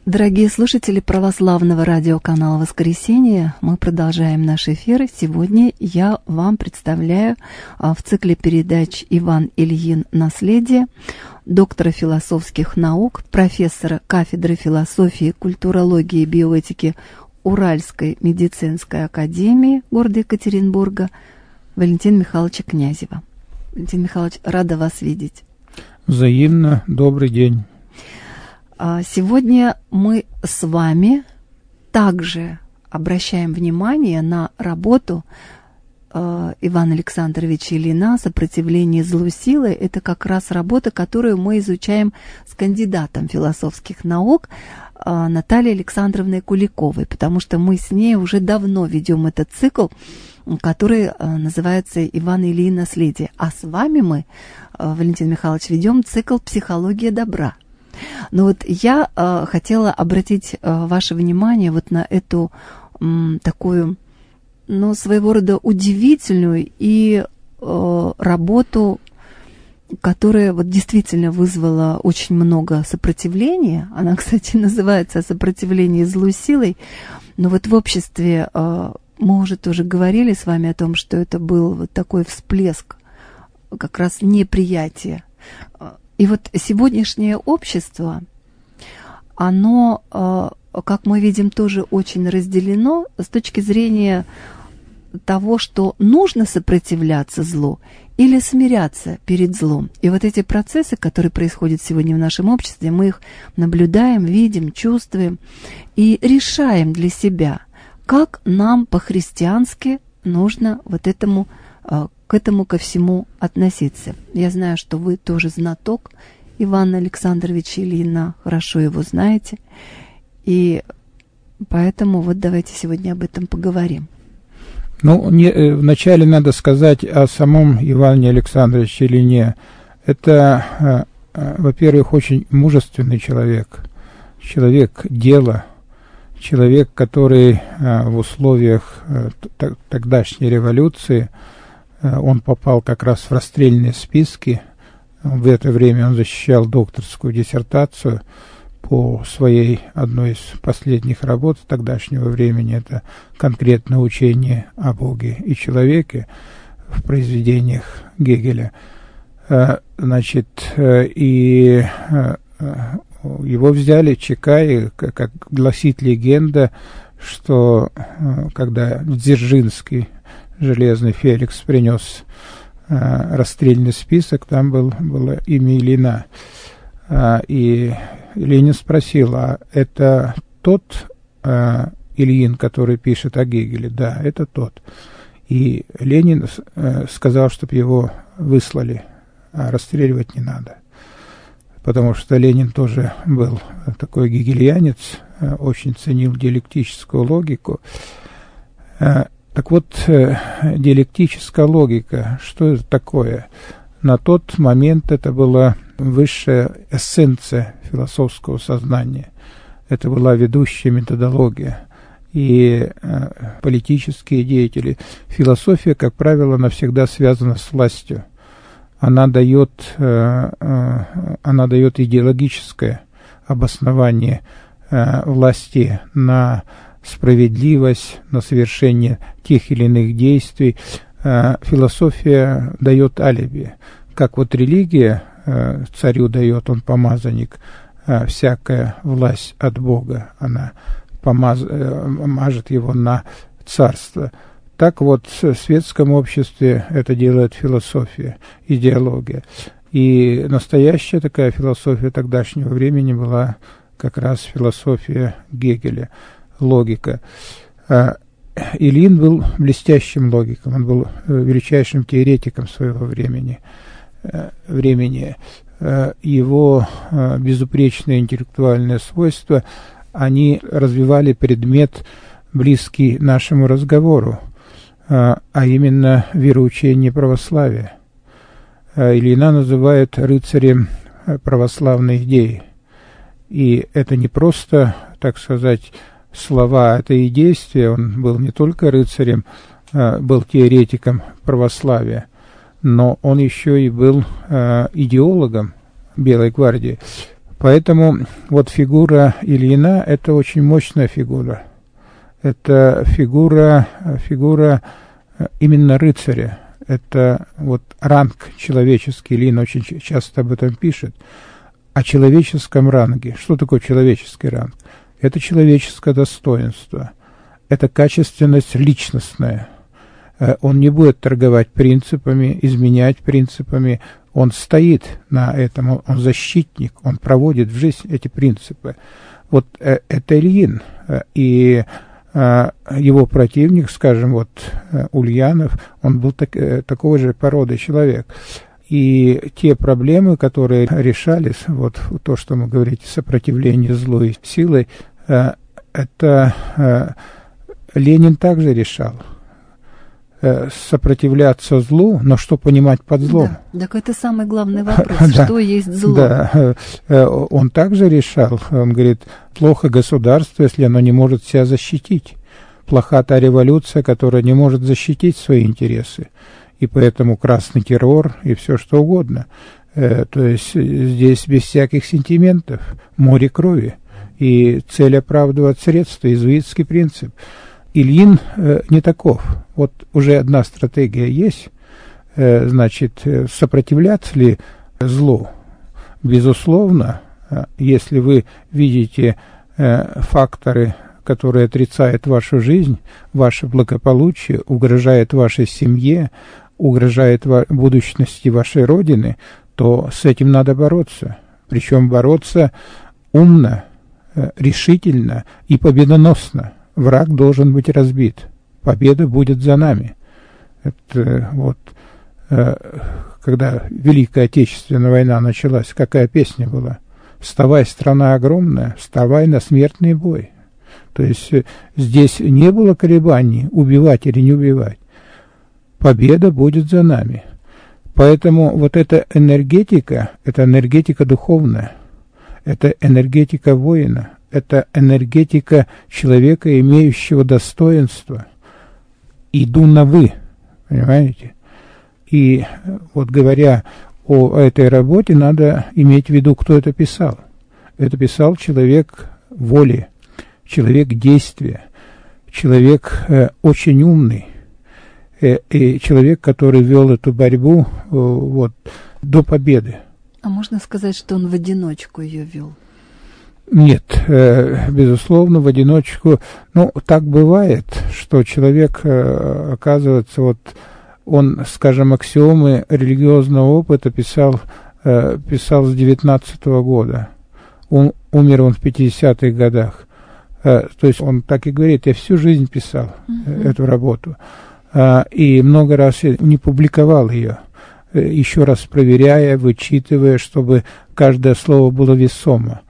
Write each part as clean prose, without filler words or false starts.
Дорогие слушатели православного радиоканала «Воскресенье», мы продолжаем наш эфир. Сегодня я вам представляю в цикле передач «Иван Ильин. Наследие» доктора философских наук, профессора кафедры философии, культурологии и биоэтики Уральской медицинской академии города Екатеринбурга Валентина Михайловича Князева. Валентин Михайлович, рада вас видеть. Взаимно. Добрый день. Сегодня мы с вами также обращаем внимание на работу Ивана Александровича Ильина «Сопротивление злу силы». Это как раз работа, которую мы изучаем с кандидатом философских наук Натальей Александровной Куликовой, потому что мы с ней уже давно ведем этот цикл, который называется «Иван Ильин. Наследие». А с вами мы, Валентин Михайлович, ведем цикл «Психология добра». Но вот я хотела обратить ваше внимание вот на эту такую, своего рода удивительную и работу, которая вот действительно вызвала очень много сопротивления. Она, кстати, называется «Сопротивление злу силой». Но вот в обществе мы уже тоже говорили с вами о том, что это был вот такой всплеск как раз неприятия. И вот сегодняшнее общество, оно, как мы видим, тоже очень разделено с точки зрения того, что нужно сопротивляться злу или смиряться перед злом. И вот эти процессы, которые происходят сегодня в нашем обществе, мы их наблюдаем, видим, чувствуем и решаем для себя, как нам по-христиански нужно вот к этому ко всему относиться. Я знаю, что вы тоже знаток Ивана Александровича Ильина, хорошо его знаете, и поэтому вот давайте сегодня об этом поговорим. Вначале надо сказать о самом Иване Александровиче Ильине. Это, во-первых, очень мужественный человек дела, человек, который в условиях тогдашней революции он попал как раз в расстрельные списки. В это время он защищал докторскую диссертацию по своей одной из последних работ тогдашнего времени. Это конкретное учение о Боге и человеке в произведениях Гегеля. И его взяли ЧК, и, как гласит легенда, что когда Дзержинский, Железный Феликс, принес расстрельный список, там было имя Ильина. И Ленин спросил, а это тот Ильин, который пишет о Гегеле? Да, это тот. И Ленин сказал, чтобы его выслали, а расстреливать не надо. Потому что Ленин тоже был такой гегельянец, очень ценил диалектическую логику. Так вот, диалектическая логика, что это такое? На тот момент это была высшая эссенция философского сознания. Это была ведущая методология. И политические деятели. Философия, как правило, навсегда связана с властью. Она дает идеологическое обоснование власти на справедливость, на совершение тех или иных действий. Философия дает алиби. Как вот религия царю дает, он помазанник, всякая власть от Бога, она мажет его на царство. Так вот, в светском обществе это делает философия, идеология. И настоящая такая философия тогдашнего времени была как раз философия Гегеля, логика. Ильин был блестящим логиком, он был величайшим теоретиком своего времени. Его безупречные интеллектуальные свойства, они развивали предмет, близкий нашему разговору, а именно вероучение православия. Ильина называют рыцарем православной идеи. И это не просто, так сказать, слова, это и действия. Он был не только рыцарем, был теоретиком православия, но он еще и был идеологом Белой гвардии. Поэтому вот фигура Ильина – это очень мощная фигура. Это фигура именно рыцаря. Это вот ранг человеческий. Ильин очень часто об этом пишет. О человеческом ранге. Что такое человеческий ранг? Это человеческое достоинство. Это качественность личностная. Он не будет торговать принципами, изменять принципами. Он стоит на этом, он защитник, он проводит в жизнь эти принципы. Вот это Ильин. И его противник, скажем, вот Ульянов, он был такого же породы человек. И те проблемы, которые решались, вот то, что мы говорите, сопротивление злу и силой, это Ленин также решал. Сопротивляться злу, но что понимать под злом? Да, так это самый главный вопрос, да, что есть зло. Да, он также решал, он говорит, плохо государство, если оно не может себя защитить. Плоха та революция, которая не может защитить свои интересы. И поэтому красный террор и все что угодно. То есть здесь без всяких сентиментов, море крови. И цель оправдывает средства, иезуитский принцип. Ильин не таков. Вот уже одна стратегия есть. Значит, сопротивляться ли злу? Безусловно, если вы видите факторы, которые отрицают вашу жизнь, ваше благополучие, угрожают вашей семье, угрожает будущности вашей Родины, то с этим надо бороться. Причем бороться умно, решительно и победоносно. Враг должен быть разбит. Победа будет за нами. Это вот, когда Великая Отечественная война началась, какая песня была? «Вставай, страна огромная, вставай на смертный бой». То есть здесь не было колебаний, убивать или не убивать. Победа будет за нами. Поэтому вот эта энергетика, это энергетика духовная, это энергетика воина, это энергетика человека, имеющего достоинство. Иду на «вы», понимаете? И вот говоря о этой работе, надо иметь в виду, кто это писал. Это писал человек воли, человек действия, человек очень умный, и человек, который вел эту борьбу вот, до победы. А можно сказать, что он в одиночку ее вел? Нет, безусловно, в одиночку. Ну, так бывает, что человек, оказывается, вот он, скажем, аксиомы религиозного опыта писал с 19-го года. Умер он в 50-х годах. То есть он так и говорит, я всю жизнь писал эту работу. И много раз не публиковал ее, еще раз проверяя, вычитывая, чтобы каждое слово было весомо.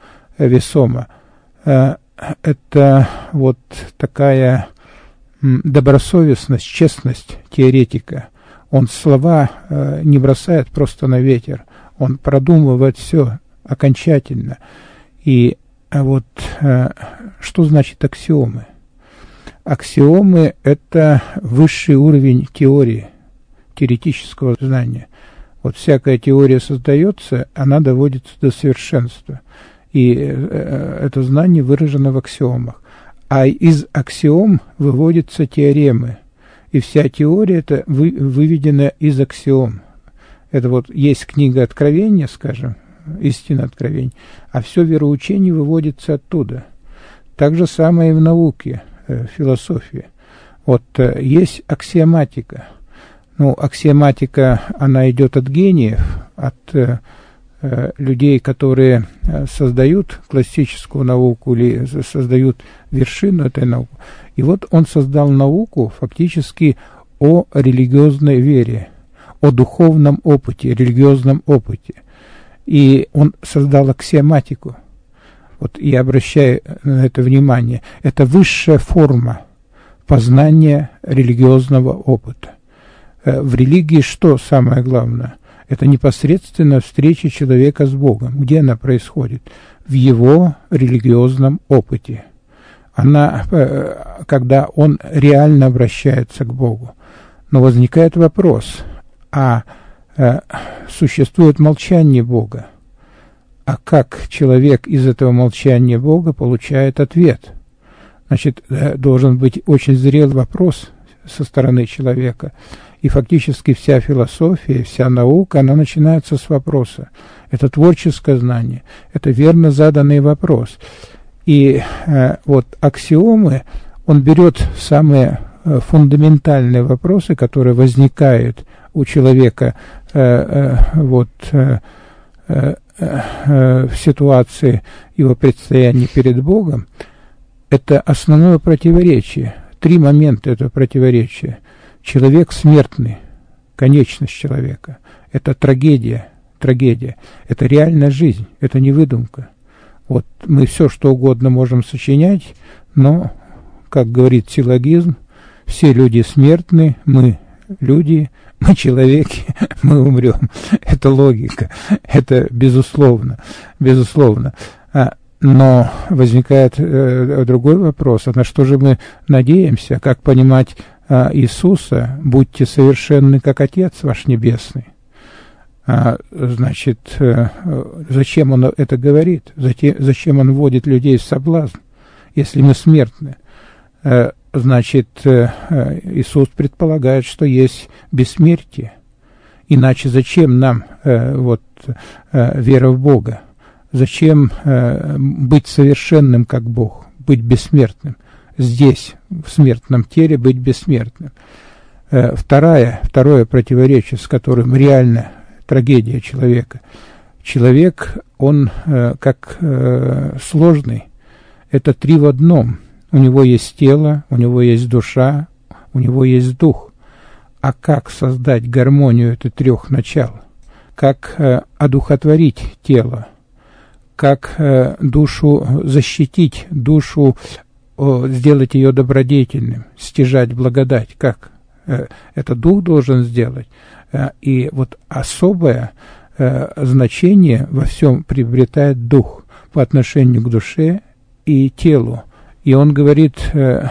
Это вот такая добросовестность, честность теоретика. Он слова не бросает просто на ветер, он продумывает все окончательно. И вот что значит аксиомы? Аксиомы – это высший уровень теории, теоретического знания. Вот всякая теория создается, она доводится до совершенства. И это знание выражено в аксиомах. А из аксиом выводятся теоремы. И вся теория это выведена из аксиом. Это вот есть книга Откровения, скажем, истина откровений, а все вероучение выводится оттуда. Так же самое и в науке, философии. Вот есть аксиоматика. Ну, аксиоматика, она идет от гениев, от людей, которые создают классическую науку или создают вершину этой науки. И вот он создал науку фактически о религиозной вере, о духовном опыте, религиозном опыте. И он создал аксиоматику. Вот я обращаю на это внимание. Это высшая форма познания религиозного опыта. В религии что самое главное? Это непосредственно встреча человека с Богом. Где она происходит? В его религиозном опыте. Она, когда он реально обращается к Богу. Но возникает вопрос, существует молчание Бога? А как человек из этого молчания Бога получает ответ? Значит, должен быть очень зрелый вопрос со стороны человека. И фактически вся философия, вся наука, она начинается с вопроса. Это творческое знание, это верно заданный вопрос. И вот аксиомы, он берет самые фундаментальные вопросы, которые возникают у человека в ситуации его предстояния перед Богом. Это основное противоречие. 3 момента этого противоречия. Человек смертный, конечность человека. Это трагедия. Это реальная жизнь, это не выдумка. Вот мы все, что угодно можем сочинять, но, как говорит силлогизм, все люди смертны, мы люди, мы человеки, мы умрем. Это логика, это безусловно. Но возникает другой вопрос, а на что же мы надеемся, как понимать Иисуса, будьте совершенны, как Отец ваш Небесный. Значит, зачем он это говорит? Зачем он вводит людей в соблазн, если мы смертны? Значит, Иисус предполагает, что есть бессмертие. Иначе зачем нам вера в Бога? Зачем быть совершенным, как Бог, быть бессмертным? Здесь, в смертном теле, быть бессмертным. Второе противоречие, с которым реально трагедия человека. Человек, он как сложный. Это 3 в одном. У него есть тело, у него есть душа, у него есть дух. А как создать гармонию этих 3 начал? Как одухотворить тело? Как душу защитить, душу сделать ее добродетельным, стяжать благодать? Как? Это дух должен сделать. И вот особое значение во всем приобретает дух по отношению к душе и телу. И он говорит,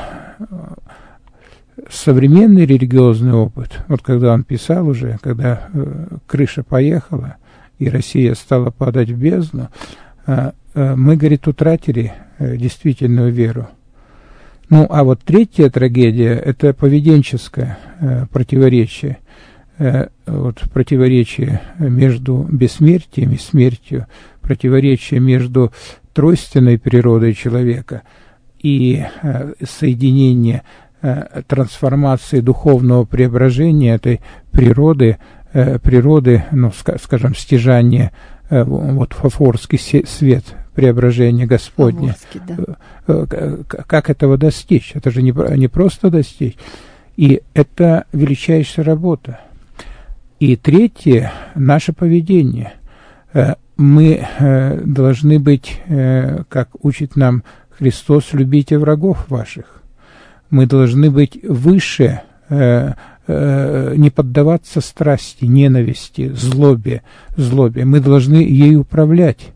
современный религиозный опыт, вот когда он писал уже, когда крыша поехала, и Россия стала падать в бездну, мы, говорит, утратили действительную веру. Ну, а вот 3-я трагедия – это поведенческое противоречие. Вот противоречие между бессмертием и смертью, противоречие между тройственной природой человека и соединение трансформации духовного преображения этой природы, ну, скажем, стяжания, вот фафорский свет преображения Господня. Да. Как этого достичь? Это же не просто достичь. И это величайшая работа. И 3-е – наше поведение. Мы должны быть, как учит нам Христос, любите врагов ваших. Мы должны быть выше, не поддаваться страсти, ненависти, злобе. Мы должны ей управлять.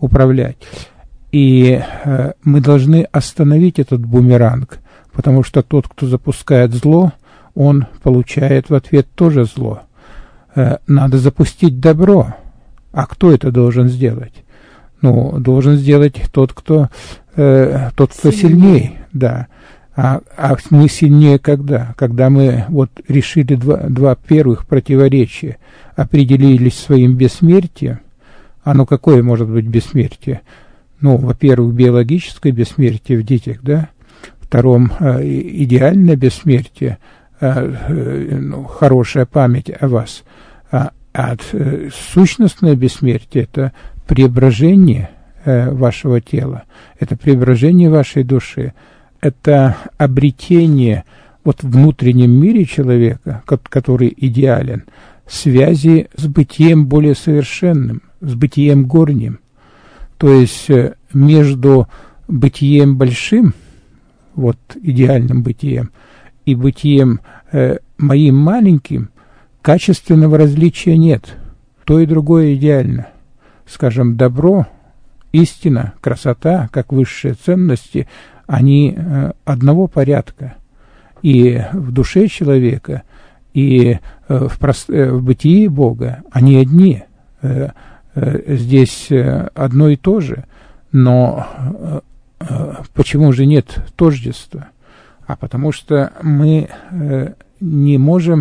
И мы должны остановить этот бумеранг, потому что тот, кто запускает зло, он получает в ответ тоже зло. Надо запустить добро. А кто это должен сделать? Ну, должен сделать тот, кто сильнее. Да. А мы сильнее когда? Когда мы вот решили два первых противоречия, определились своим бессмертием. Оно какое может быть бессмертие? Ну, во-первых, биологическое бессмертие в детях, да? Втором, идеальное бессмертие, хорошая память о вас. Сущностное бессмертие – это преображение вашего тела, это преображение вашей души, это обретение вот в внутреннем мире человека, который идеален, связи с бытием более совершенным, с бытием горним. То есть между бытием большим, вот идеальным бытием, и бытием моим маленьким качественного различия нет. То и другое идеально. Скажем, добро, истина, красота, как высшие ценности, они одного порядка. И в душе человека, и в бытии Бога они одни. здесь одно и то же, но почему же нет тождества? А потому что мы не можем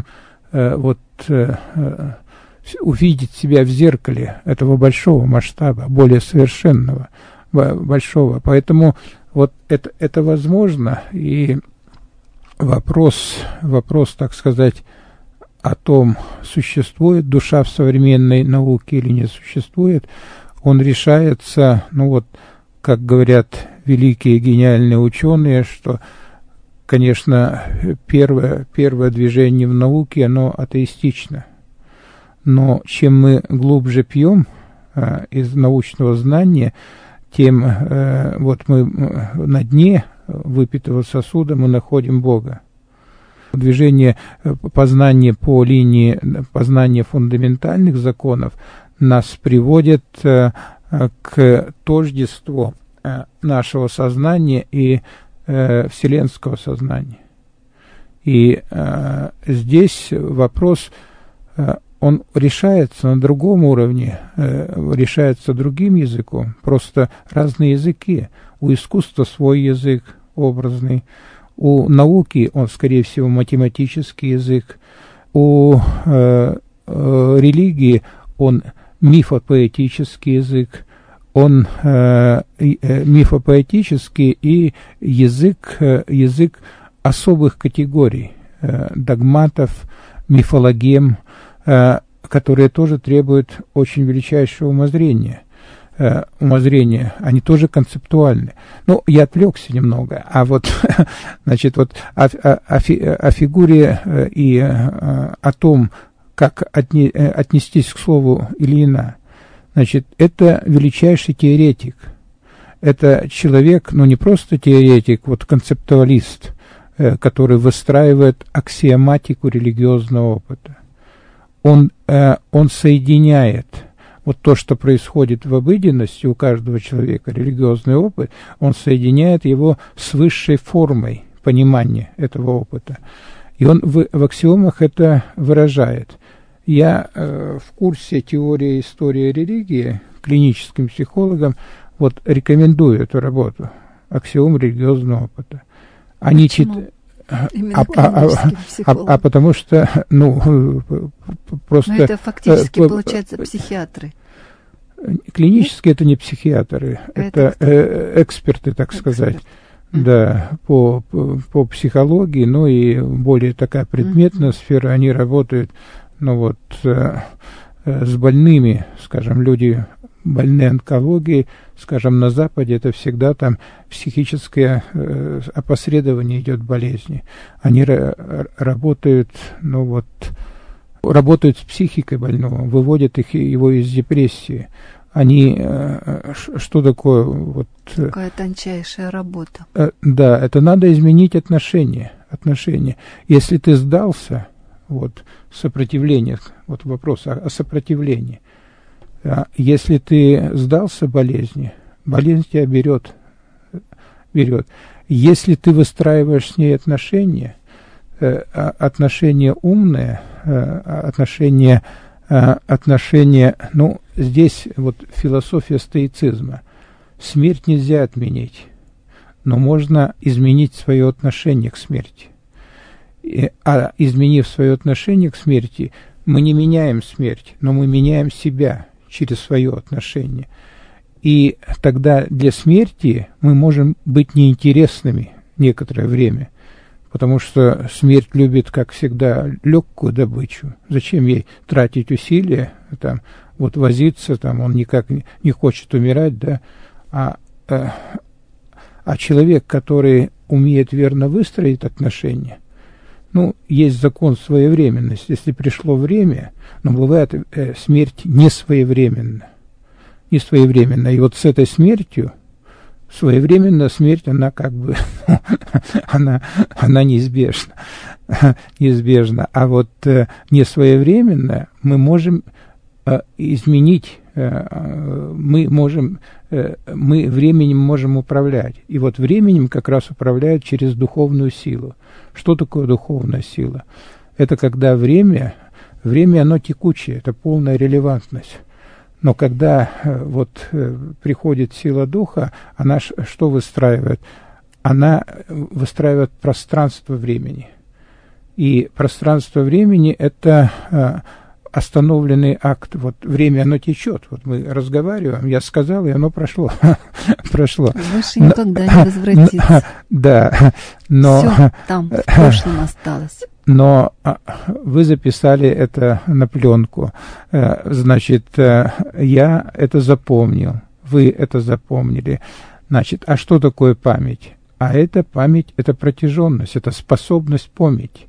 увидеть себя в зеркале этого большого масштаба, более совершенного, большого. Поэтому вот это возможно, и вопрос, так сказать, о том, существует душа в современной науке или не существует, он решается, как говорят великие гениальные ученые, что, конечно, первое движение в науке, оно атеистично. Но чем мы глубже пьем из научного знания, тем мы на дне выпитого сосуда мы находим Бога. Движение познания по линии познания фундаментальных законов нас приводит к тождеству нашего сознания и вселенского сознания. И здесь вопрос, он решается на другом уровне, решается другим языком, просто разные языки. У искусства свой язык образный, у науки он, скорее всего, математический язык, у религии он мифопоэтический язык, он мифопоэтический и язык особых категорий, догматов, мифологем, которые тоже требуют очень величайшего умозрения, они тоже концептуальны. Я отвлекся немного, о фигуре и о том, как отнестись к слову Ильина. Это величайший теоретик. Это человек, не просто теоретик, концептуалист, который выстраивает аксиоматику религиозного опыта. Он соединяет то, что происходит в обыденности у каждого человека, религиозный опыт, он соединяет его с высшей формой понимания этого опыта. И он в аксиомах это выражает. Я в курсе теории истории религии клиническим психологам рекомендую эту работу «Аксиом религиозного опыта». Они читают. Потому что, просто... Но это фактически, получается, психиатры. Клинически это не психиатры, это эксперты, так сказать, да, по психологии, и более такая предметная сфера, они работают, с больными, скажем, люди больные онкологией, скажем, на Западе, это всегда там психическое опосредование идет болезни. Они работают, работают с психикой больного, выводят его из депрессии. Они, что такое? Какая тончайшая работа. Да, это надо изменить отношения. Если ты сдался, сопротивление, вопрос о сопротивлении. Если ты сдался болезни, болезнь тебя берет. Если ты выстраиваешь с ней отношения умные, отношения, здесь философия стоицизма. Смерть нельзя отменить, но можно изменить свое отношение к смерти. А изменив свое отношение к смерти, мы не меняем смерть, но мы меняем себя через свое отношение. И тогда для смерти мы можем быть неинтересными некоторое время, потому что смерть любит, как всегда, легкую добычу. Зачем ей тратить усилия, возиться, он никак не хочет умирать, да? А человек, который умеет верно выстроить отношения, есть закон своевременности. Если пришло время, но бывает смерть несвоевременна. И с этой смертью, своевременная смерть, она она неизбежна. А несвоевременная мы можем изменить, мы временем можем управлять. И временем как раз управляют через духовную силу. Что такое духовная сила? Это когда время оно текучее, это полная релевантность. Но когда приходит сила Духа, она что выстраивает? Она выстраивает пространство времени. И пространство времени – это остановленный акт. Вот время, оно течет. Вот мы разговариваем, я сказал, и оно прошло. Прошло. Больше никогда не возвратится. Да. Но все там, в прошлом осталось. Но вы записали это на пленку. Значит, я это запомнил, вы это запомнили. Значит, а что такое память? А это память, это протяженность, это способность помнить.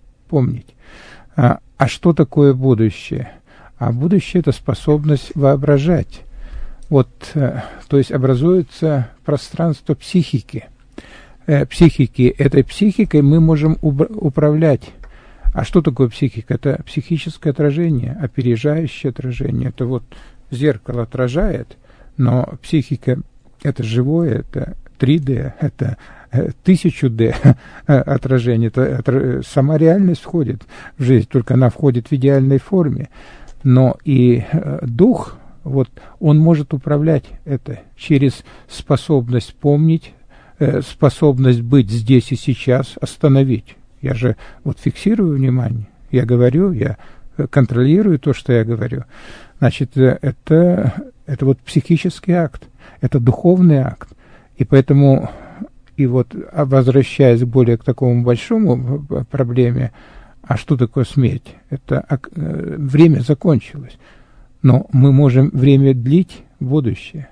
А что такое будущее? А будущее – это способность воображать. Вот, то есть образуется пространство психики. Этой психикой мы можем управлять. А что такое психика? Это психическое отражение, опережающее отражение. Это вот зеркало отражает, но психика – это живое, это 3D, это 1000D отражение. Это сама реальность входит в жизнь, только она входит в идеальной форме. Но и дух, вот, он может управлять это через способность помнить, способность быть здесь и сейчас, остановить. Я же вот фиксирую внимание, я говорю, я контролирую то, что я говорю. Значит, это вот психический акт, это духовный акт. И поэтому, и вот возвращаясь более к такому большому проблеме, а что такое смерть? Это время закончилось, но мы можем время длить в будущее.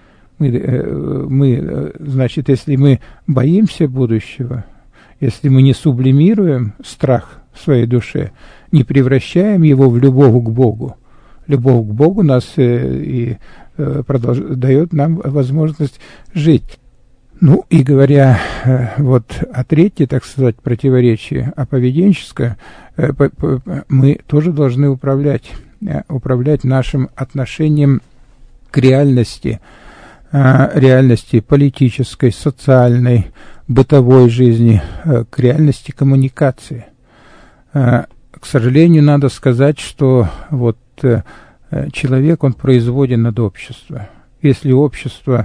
Мы, значит, если мы боимся будущего, если мы не сублимируем страх в своей душе, не превращаем его в любовь к Богу, любовь к Богу нас дает нам возможность жить. Ну, и говоря вот о третьей, так сказать, противоречии, о поведенческое, мы тоже должны управлять нашим отношением к реальности политической, социальной, бытовой жизни, к реальности коммуникации. К сожалению, надо сказать, что вот человек, он производен над обществом. Если общество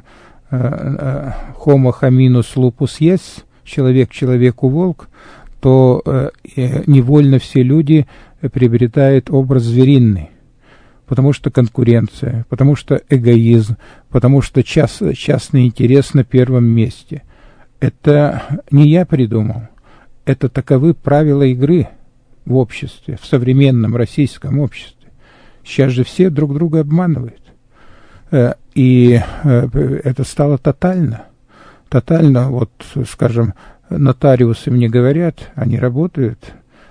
homo hominus lupus есть, человек человеку волк, то невольно все люди приобретают образ звериный, потому что конкуренция, потому что эгоизм, потому что частный интерес на первом месте. Это не я придумал, это таковы правила игры в обществе, в современном российском обществе. Сейчас же все друг друга обманывают. И это стало тотально. Вот, скажем, нотариусы мне говорят, они работают,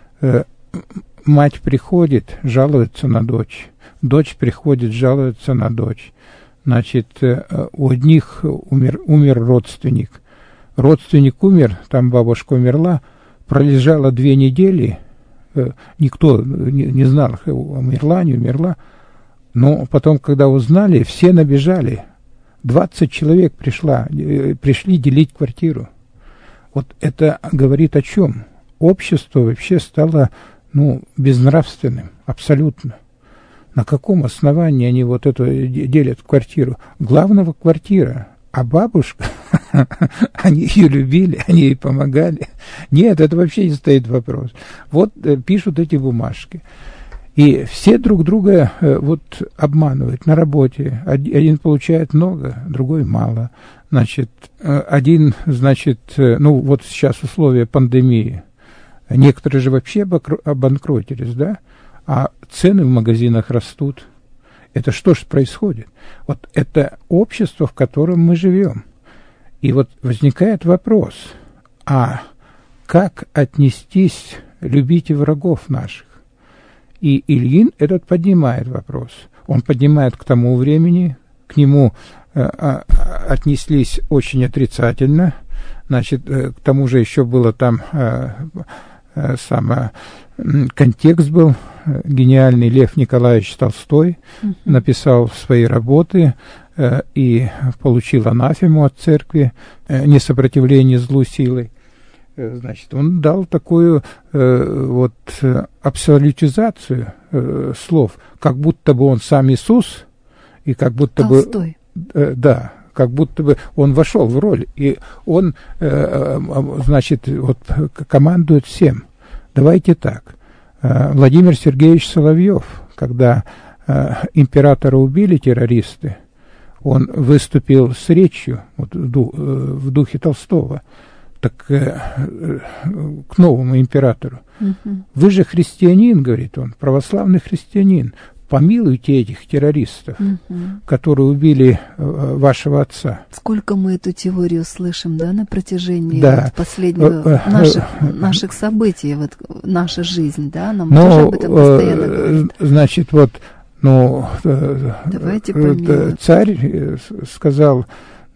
мать приходит, жалуется на дочь, дочь приходит, жалуется на дочь. Значит, у одних умер родственник, умер, там бабушка умерла, пролежала 2 недели, никто не знал, умерла, не умерла. Но потом, когда узнали, все набежали. 20 человек пришли делить квартиру. Вот это говорит о чем? Общество вообще стало, безнравственным, абсолютно. На каком основании они вот это делят квартиру? Главного квартира, а бабушка, они ее любили, они ей помогали. Нет, это вообще не стоит вопрос. Вот пишут эти бумажки. И все друг друга обманывают на работе. Один получает много, другой мало. Значит, один, вот сейчас условия пандемии. Некоторые же вообще обанкротились, да? А цены в магазинах растут. Это что ж происходит? Вот это общество, в котором мы живем. И вот возникает вопрос, а как отнестись, любите врагов наших? И Ильин этот поднимает вопрос. Он поднимает к тому времени, к нему отнеслись очень отрицательно. Значит, к тому же еще было там контекст был гениальный. Лев Николаевич Толстой написал свои работы и получил анафему от церкви «Несопротивление злу силой». Значит, он дал такую абсолютизацию слов, как будто бы он сам Иисус, и как будто Толстой. Да, как будто бы он вошел в роль, и он, значит, вот командует всем. Давайте так. Владимир Сергеевич Соловьев, когда императора убили террористы, он выступил с речью вот, в духе Толстого, так к новому императору. Вы же христианин, говорит он, православный христианин, помилуйте этих террористов, которые убили вашего отца. Сколько мы эту теорию слышим, да, на протяжении вот последних наших событий, вот наша жизнь, да, нам тоже об этом постоянно говорят. Значит, вот, царь сказал,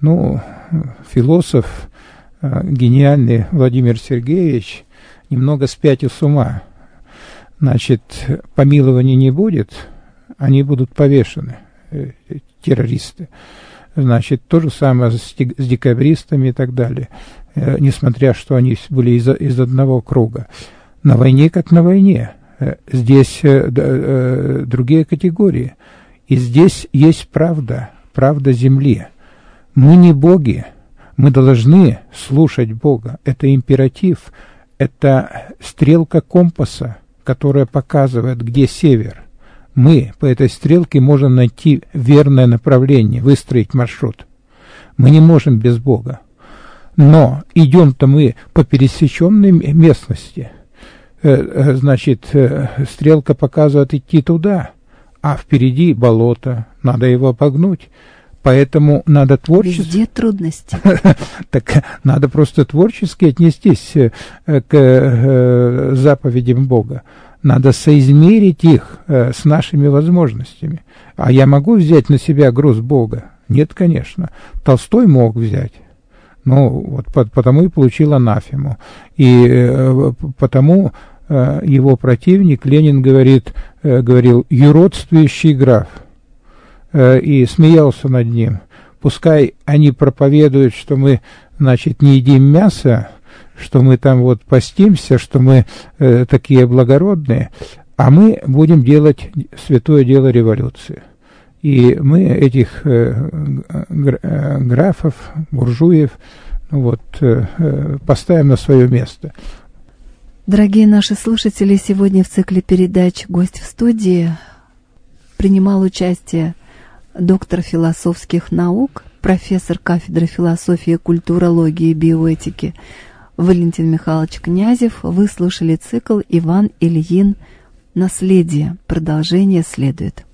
философ гениальный Владимир Сергеевич немного спятил с ума. Значит, помилования не будет, они будут повешены, террористы. Значит, то же самое с декабристами и так далее, несмотря что они были из одного круга. На войне как на войне. Здесь другие категории. И здесь есть правда, правда земли. Мы не боги, мы должны слушать Бога. Это императив, это стрелка компаса, которая показывает, где север. Мы по этой стрелке можем найти верное направление, выстроить маршрут. Мы не можем без Бога. Но идем-то мы по пересеченной местности. Значит, стрелка показывает идти туда, а впереди болото, надо его обогнуть. Поэтому надо творчески... Везде трудности. Так надо просто творчески отнестись к заповедям Бога. Надо соизмерить их с нашими возможностями. А я могу взять на себя груз Бога? Нет, конечно. Толстой мог взять. Потому и получил анафему. И потому его противник, Ленин, говорил «юродствующий граф». И смеялся над ним. Пускай они проповедуют, что мы, значит, не едим мясо, что мы там вот постимся, что мы такие благородные, а мы будем делать святое дело революции. И мы этих графов, буржуев, поставим на свое место. Дорогие наши слушатели, сегодня в цикле передач «Гость в студии» принимал участие доктор философских наук, профессор кафедры философии, культурологии и биоэтики Валентин Михайлович Князев. Вы слушали цикл «Иван Ильин. Наследие». Продолжение следует.